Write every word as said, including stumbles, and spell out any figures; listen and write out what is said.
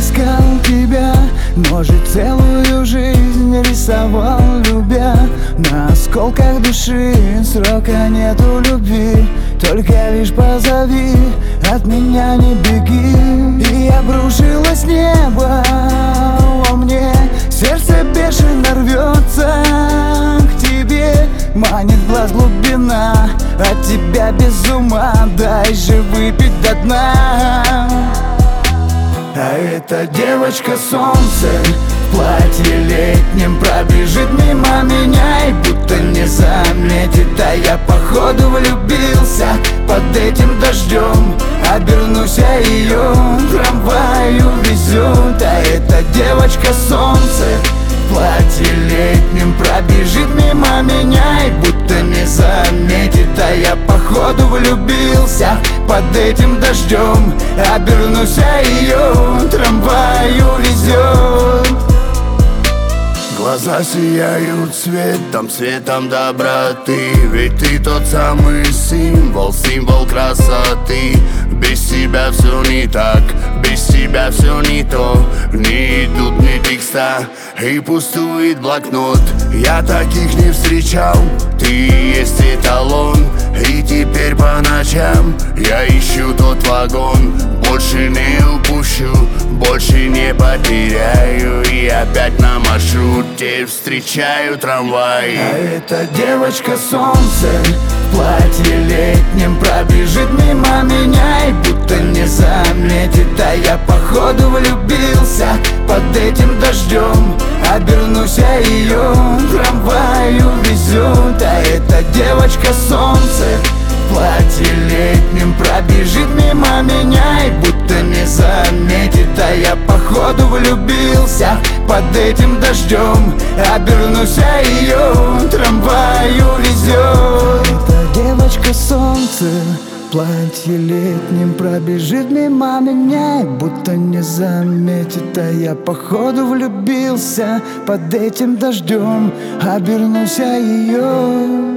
искал тебя, может, целую жизнь рисовал, любя. На осколках души срока нету любви, только лишь позови, от меня не беги. И обрушилось небо во мне, сердце бешено рвется к тебе. Манит в глаз глубина, от тебя без ума, дай же выпить до дна. А эта девочка солнце в платье летнем пробежит мимо меня и будто не заметит. А я походу влюбился под этим дождем, обернусь, а ее трамвай увезет. А эта девочка солнце в платье летнем пробежит мимо меня и будто не заметит. А я походу влюбился под этим дождем, обернусь, а ее трамвай увезет. Глаза сияют светом, светом доброты, ведь ты тот самый символ, символ красоты. Без тебя все не так, без тебя все не то. Не идут ни текста и пустует блокнот. Я таких не встречал, ты есть эталон. И теперь по ночам я ищу тот вагон. Больше не упущу, больше не потеряю. И опять на маршруте встречаю трамвай. А эта девочка солнце в платье летнем пробежит мимо меня и будто не заметит. А я походу влюбился под этим дождем, обернусь, а ее трамвай увезет. А эта девочка солнце в платье летнем пробежит мимо меня и будто не заметит. А я походу влюбился под этим дождем, обернусь, а ее трамвай увезет. Эта девочка солнце в платье летнем пробежит мимо меня и будто не заметит. А я походу влюбился под этим дождем, обернусь, а ее